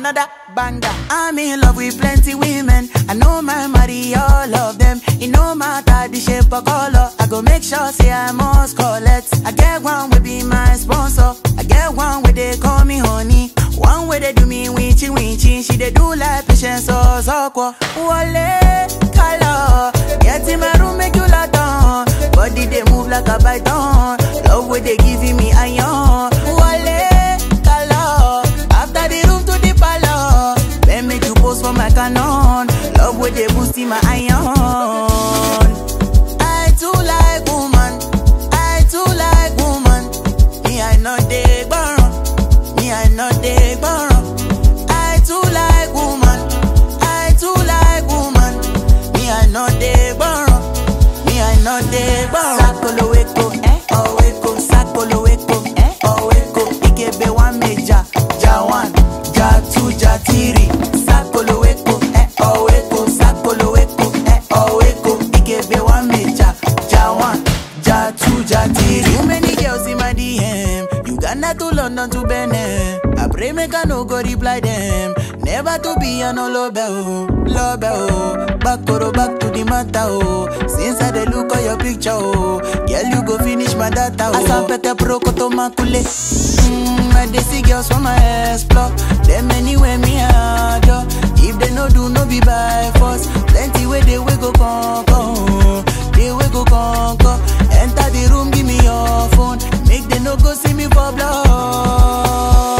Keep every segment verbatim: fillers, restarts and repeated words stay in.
another banger. I'm in love with plenty women. I know my marry all of them. It no matter the shape or color. I go make sure say I must collect. I get one will be my sponsor. I get one where they call me honey. One way they do me winchy winchy. She they do like patience or soko. Wale color. Get in my room make you lot on. Body they move like a python. Love where they giving me iron. Wale color. After the room to the palace. Then make you pose for my canon. Love where they boosting my iron. I too like woman. I too like woman. Me I know they burn. Me I know they burn. I too like woman. I too like woman. Me I know they burn. Me I know they burn. Sakolo weko, eh? Oh weko, sakolo weko, eh? Oh weko, ikebe one meja, ja one, ja two, ja three. Sakolo weko, eh? Oh weko, sakolo weko, eh? Oh weko, ikebe one meja, ja one, ja two, ja three. Too many girls in my D M. Uganda to London to Benin. I pray make I no go reply them. Never to be an love oh, love oh. Back or back to the matter oh. Since I dey look at your picture oh, girl you go finish my data oh. Asa pete pro koto makule. Mmm, I dey see girls from my explore. Them anywhere me adore. If they no do no be by force. Plenty way they we go conquer. They we go conquer. Enter the room give me your phone. Make they no go see me for blood.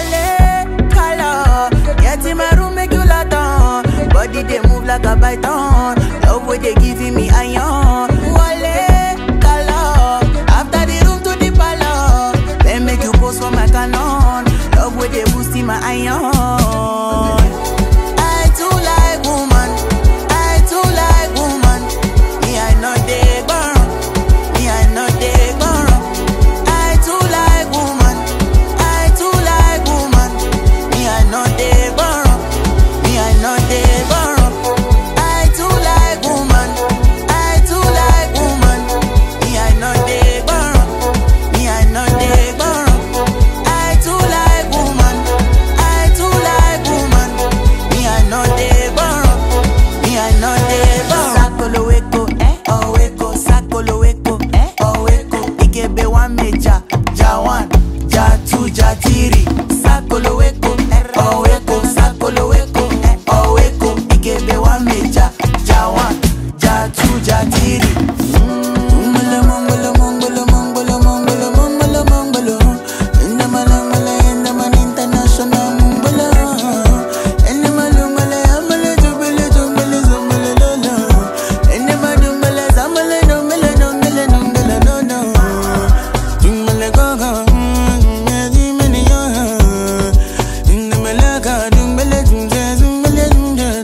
Get in my room, make you lot on. Body they move like a python. Love where they giving me iron. Wale, color. After the room to the palace. Then make you pose for my canon. Love where they boosting my iron. I too like woman. I too like woman. Me I know they burn. Me I know they burn. I too like woman. I too like woman. Me I know they burn. I know they borrow. I too like woman. I too like woman. Me I know they borrow. Me I know they borrow. I too like woman. I too like woman. Me I know they borrow. Me I know they borrow. Sakolo weko, eh? Oh weko, sakolo weko, eh? Oh weko, ikebe one meja, ja one, ja two, ja three. Sakolo weko, eh? Oh weko, sakolo weko. Ikebe one meja, ja one, ja two, ja three. Mongolo, mongolo, mongolo, mongolo, mongolo, mongolo, mongolo. Inda malangala, inda man international mongolo. Inda malungala, amale jubile, jubile, zumbile, lolo. Inda madumbale, zambale, dumbile, dumbile, dumbile, lolo. Dumbile gaga, nyadi meni ya. Inda malaga, dumbile, dumbile, zumbile, dumbile.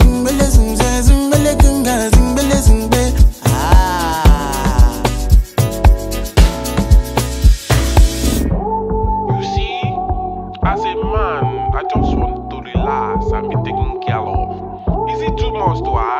As a man, I just want to relax and be taken care of. Is it too much to ask?